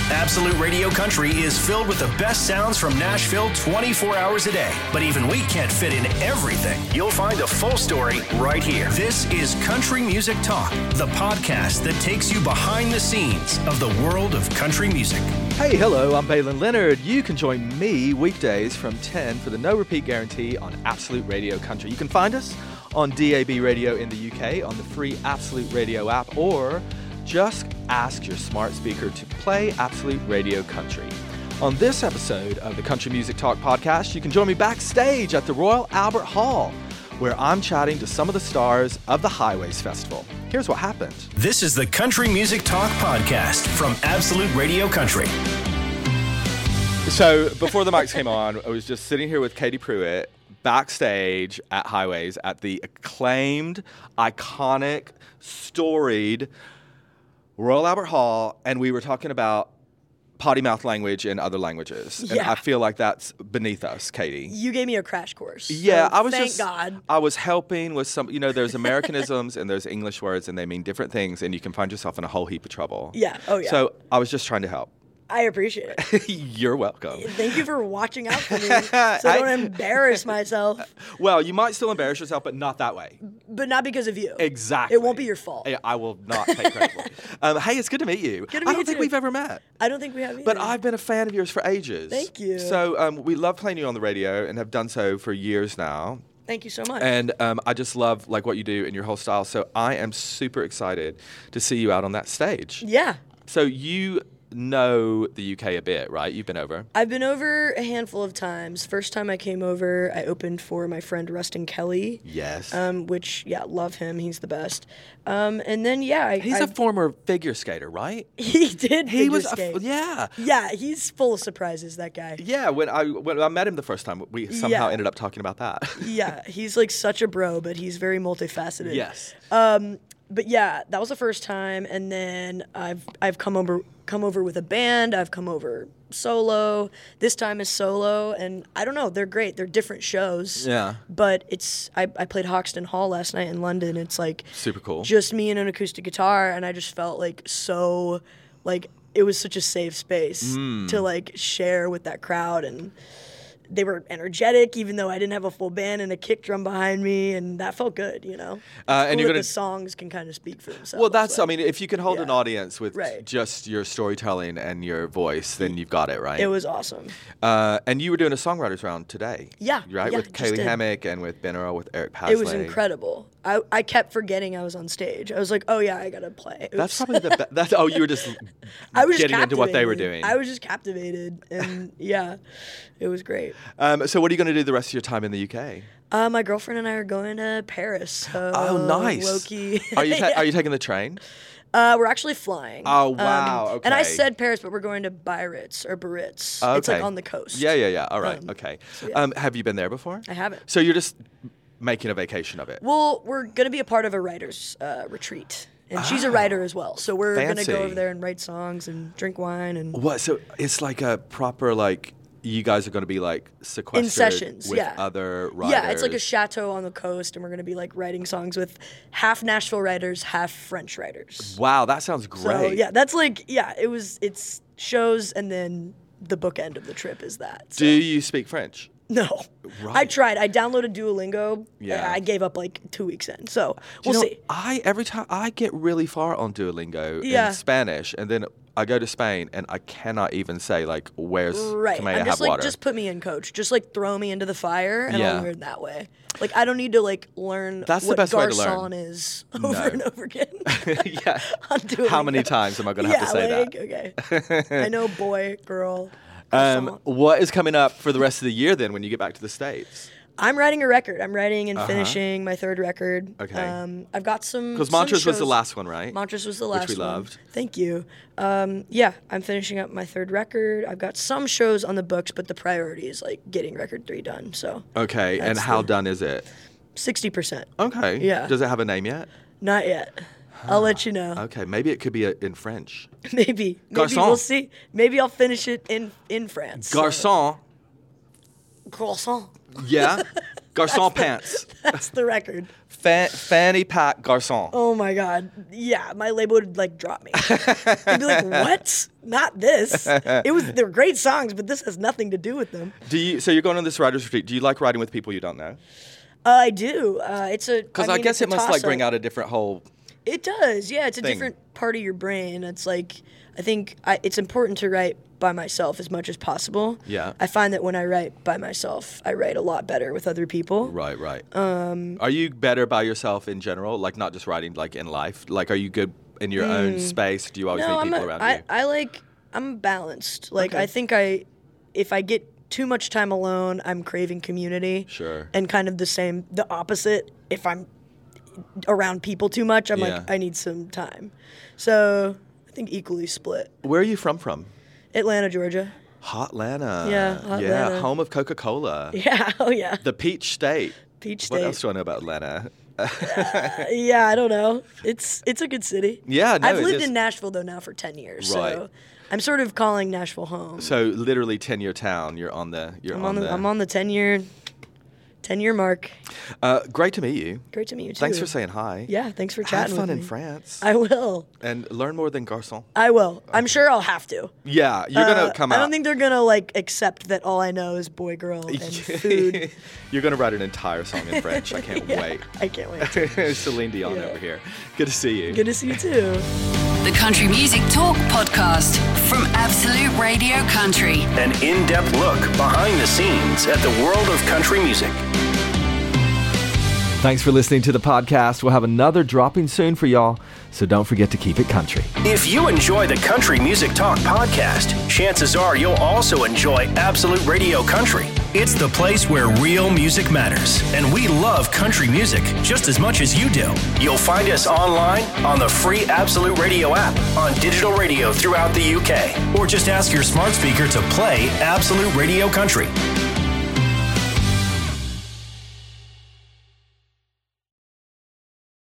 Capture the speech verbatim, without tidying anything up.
Absolute Radio Country is filled with the best sounds from Nashville twenty-four hours a day. But even we can't fit in everything. You'll find a full story right here. This is Country Music Talk, the podcast that takes you behind the scenes of the world of country music. Hey, hello, I'm Balin Leonard. You can join me weekdays from ten for the no repeat guarantee on Absolute Radio Country. You can find us on D A B Radio in the U K, on the free Absolute Radio app, or just ask your smart speaker to play Absolute Radio Country. On this episode of the Country Music Talk podcast, you can join me backstage at the Royal Albert Hall, where I'm chatting to some of the stars of the Highways Festival. Here's what happened. This is the Country Music Talk podcast from Absolute Radio Country. So before the mics came on, I was just sitting here with Katie Pruitt backstage at Highways at the acclaimed, iconic, storied Royal Albert Hall, and we were talking about potty mouth language in other languages. Yeah. And I feel like that's beneath us, Katie. You gave me a crash course. Yeah, so I was thank just God. I was helping with some, you know, there's Americanisms and there's English words and they mean different things and you can find yourself in a whole heap of trouble. Yeah. Oh yeah. So I was just trying to help. I appreciate it. You're welcome. Thank you for watching out for me so I don't embarrass myself. Well, you might still embarrass yourself, but not that way. But not because of you. Exactly. It won't be your fault. I, I will not take credit for it. Um, hey, it's good to meet you. Good to meet I don't you think too. we've ever met. I don't think we have either. But I've been a fan of yours for ages. Thank you. So um, we love playing you on the radio and have done so for years now. Thank you so much. And um, I just love like what you do and your whole style. So I am super excited to see you out on that stage. Yeah. So you know the U K a bit, right? You've been over. I've been over a handful of times. First time I came over, I opened for my friend Rustin Kelly. Yes. Um, which, yeah, love him. He's the best. Um, and then, yeah. I, He's I, a former figure skater, right? He did He figure was, a skate. f- yeah. Yeah, he's full of surprises, that guy. Yeah, when I when I met him the first time, we somehow Yeah. ended up talking about that. Yeah, he's like such a bro, but he's very multifaceted. Yes. Um, but yeah, that was the first time, and then I've I've come over come over with a band. I've come over solo. This time is solo, and I don't know. They're great. They're different shows. Yeah. But it's I, I played Hoxton Hall last night in London. It's like Super cool. just me and an acoustic guitar, and I just felt like so like it was such a safe space Mm. to like share with that crowd, and they were energetic, even though I didn't have a full band and a kick drum behind me, and that felt good, you know. Uh, It's and cool you're that gonna- the songs can kind of speak for themselves. Well, that's, I like, mean, if you can hold yeah. an audience with Right. just your storytelling and your voice, then you've got it, right? it was awesome. Uh, and you were doing a songwriters round today. Yeah, Right? yeah, with just Kaylee did. Hammock and with Ben Earl, with Eric Pasley. It was incredible. I, I kept forgetting I was on stage. I was like, oh yeah, I gotta play. It That's was- probably the best. That's, oh, you were just I was just getting into what they were captivated. doing. I was just captivated, and yeah, it was great. Um, so what are you going to do the rest of your time in the U K? Uh, my girlfriend and I are going to Paris. So Oh, nice. Low-key. Are you ta- Yeah. are you taking the train? Uh, we're actually flying. Oh, wow, Um, And I okay. said Paris, but we're going to Biarritz or Biarritz. Oh, It's like okay. on the coast. Yeah, yeah, yeah. All right. Um, okay. so yeah. Um, have you been there before? I haven't. So you're just making a vacation of it. Well, we're going to be a part of a writer's uh, retreat. And she's a writer as well. So we're going to Fancy. go over there and write songs and drink wine. and What? So it's like a proper like. You guys are going to be like sequestered In sessions, with yeah. other writers. Yeah, it's like a chateau on the coast, and we're going to be like writing songs with half Nashville writers, half French writers. Wow, that sounds So great. yeah, that's like, yeah, it was, it's shows, and then the bookend of the trip is that. So. Do you speak French? No. I Right. tried. I downloaded Duolingo. Yeah. I gave up like two weeks in. So Do you we'll know, see. I every time I get really far on Duolingo Yeah. in Spanish, and then I go to Spain, and I cannot even say like, "Where's Right. can I I'm have just like, water?" just put me in, coach. Just like throw me into the fire, and Yeah. I'll learn that way. Like I don't need to like learn That's the what best way to garçon learn. is over No. and over again. yeah. on Duolingo. How many times am I going to yeah, have to say like, that? Okay. I know boy, girl. Um, garçon. what is coming up for the rest of the year then when you get back to the States? I'm writing a record. I'm writing and Uh-huh. finishing my third record. Okay. Um, I've got some. Because some Mantras was the shows- last one, right? Mantras was the Which last we one. loved. Thank you. Um, yeah, I'm finishing up my third record. I've got some shows on the books, but the priority is like getting record three done. So Okay, and That's how the- done is it? sixty percent. Okay. Yeah. Does it have a name yet? Not yet. I'll let you know. Okay, maybe it could be a, in French. Maybe. Maybe Garçon. we'll see. Maybe I'll finish it in in France. so- Garçon. Croissant. Yeah. Garçon That's pants. The, that's the record. Fa- fanny pack garçon. Oh my God. Yeah, my label would like drop me. They'd be like, what? Not this. It was, they're great songs, but this has nothing to do with them. Do you? So you're going on this writer's retreat. Do you like writing with people you don't know? Uh, I do. Uh, it's a Because I, I, I mean, guess it's it a must like bring toss-up. out a different whole. It does. Yeah, it's a thing. different part of your brain. It's like I think I, it's important to write by myself as much as possible. Yeah. I find that when I write by myself, I write a lot better with other people. Right, right. Um, are you better by yourself in general? Like not just writing, like in life. Like, are you good in your own space? Do you always Mm. No, need I'm people a, around I, you? I like I'm balanced. Like Okay. I think I if I get too much time alone, I'm craving community. Sure. And kind of the same the opposite if I'm around people too much, I'm Yeah. like I need some time. So, I think equally split. Where are you from? From Atlanta, Georgia. Hotlanta. Yeah, Yeah, Hotlanta. home of Coca-Cola. Yeah, oh yeah. The Peach State. Peach What State. else do I know about Atlanta? Yeah, I don't know. It's it's a good city. Yeah, no, I've it lived is. in Nashville though now for ten years. Right. So I'm sort of calling Nashville home. So literally ten-year town. You're on the. You're I'm on, on the, the. I'm on the ten year ten year mark. Uh, great to meet you. Great to meet you too. Thanks for saying hi. Yeah, thanks for Have chatting fun with in me. France I will. and learn more than garçon. I will. I'm sure I'll have to. Yeah, you're gonna Uh, come I out. don't think they're gonna like accept that all I know is boy girl and food. You're gonna write an entire song in French. I can't Yeah, wait. I can't wait. Celine Dion Yeah. over here. Good to see you. Good to see you too. The Country Music Talk podcast from Absolute Radio Country. An in-depth look behind the scenes at the world of country music. Thanks for listening to the podcast. We'll have another dropping soon for y'all, so don't forget to keep it country. If you enjoy the Country Music Talk podcast, chances are you'll also enjoy Absolute Radio Country. It's the place where real music matters, and we love country music just as much as you do. You'll find us online on the free Absolute Radio app, on digital radio throughout the U K, or just ask your smart speaker to play Absolute Radio Country.